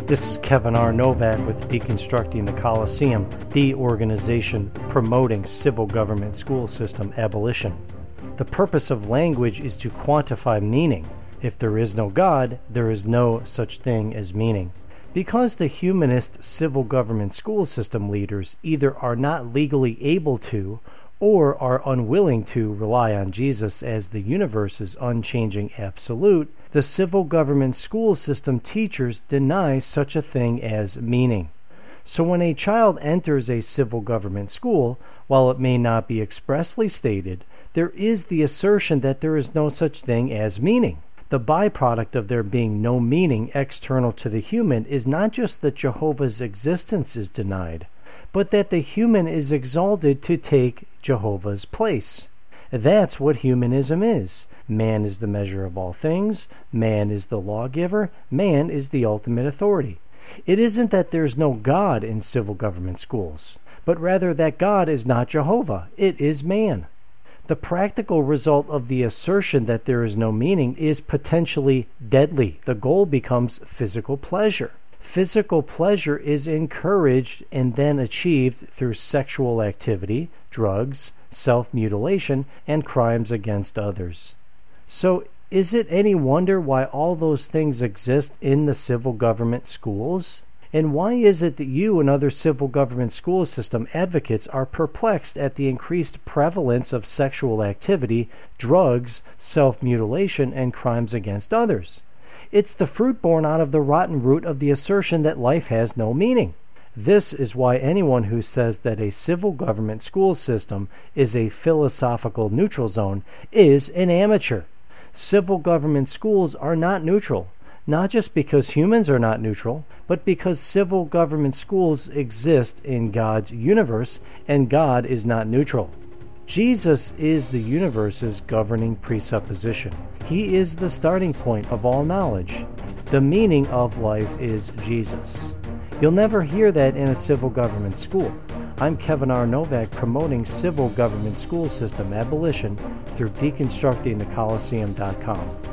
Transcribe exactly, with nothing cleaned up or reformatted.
This is Kevin R. Novak with Deconstructing the Coliseum, the organization promoting civil government school system abolition. The purpose of language is to quantify meaning. If there is no God, there is no such thing as meaning. Because the humanist civil government school system leaders either are not legally able to or are unwilling to rely on Jesus as the universe's unchanging absolute, the civil government school system teachers deny such a thing as meaning. So when a child enters a civil government school, while it may not be expressly stated, there is the assertion that there is no such thing as meaning. The byproduct of there being no meaning external to the human is not just that Jehovah's existence is denied, but that the human is exalted to take Jehovah's place. That's what humanism is. Man is the measure of all things. Man is the lawgiver. Man is the ultimate authority. It isn't that there's no God in civil government schools, but rather that God is not Jehovah. It is man. The practical result of the assertion that there is no meaning is potentially deadly. The goal becomes physical pleasure. Physical pleasure is encouraged and then achieved through sexual activity, drugs, self-mutilation, and crimes against others. So, is it any wonder why all those things exist in the civil government schools? And why is it that you and other civil government school system advocates are perplexed at the increased prevalence of sexual activity, drugs, self-mutilation, and crimes against others? It's the fruit born out of the rotten root of the assertion that life has no meaning. This is why anyone who says that a civil government school system is a philosophical neutral zone is an amateur. Civil government schools are not neutral, not just because humans are not neutral, but because civil government schools exist in God's universe, and God is not neutral. Jesus is the universe's governing presupposition. He is the starting point of all knowledge. The meaning of life is Jesus. You'll never hear that in a civil government school. I'm Kevin R. Novak, promoting civil government school system abolition through deconstructing the coliseum dot com.